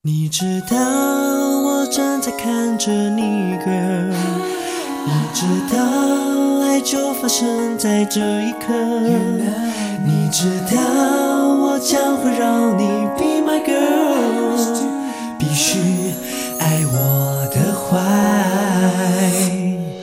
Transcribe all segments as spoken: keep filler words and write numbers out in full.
你知道我正在看着你 girl， 你知道爱就发生在这一刻，你知道我将会让你 be my girl， 必须爱我的坏。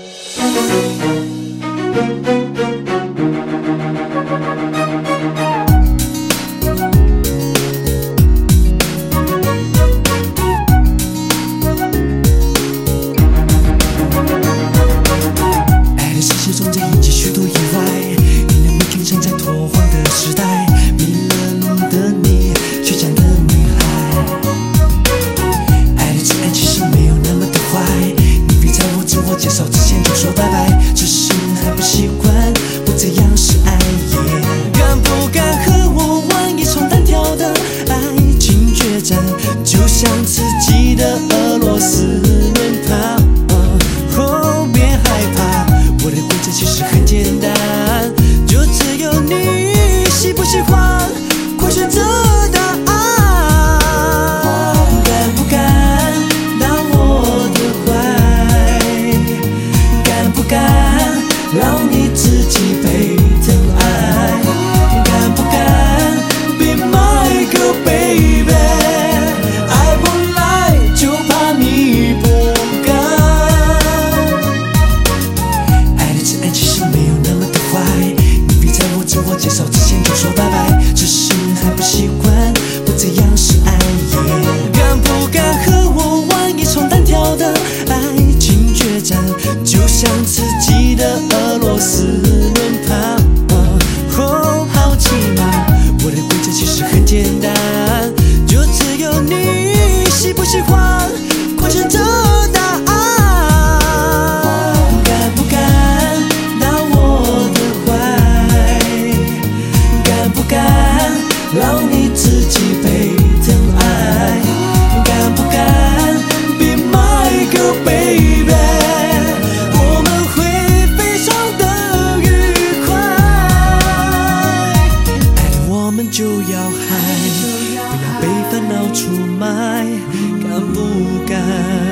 就像刺激的俄罗斯轮盘，哦，别害怕，我的规则其实很简单，就只有你喜不喜欢，快选择答案。敢不敢当我的坏？敢不敢让你自己被疼爱？敢不敢 be my girl baby？介绍之前就说拜拜，只是还不习惯，不这样是爱耶。敢不敢和我玩一场单挑的爱情决战？就像刺激的俄罗斯轮盘，哦，好奇吗？我的规则其实很简单，就只有你喜不喜欢，快选择答案。敢不敢当我的坏？敢不敢让你自己被疼爱？敢不敢 be my girl baby？ 我们会非常的愉快，爱了我们就要嗨，不要被烦恼出卖。敢不敢？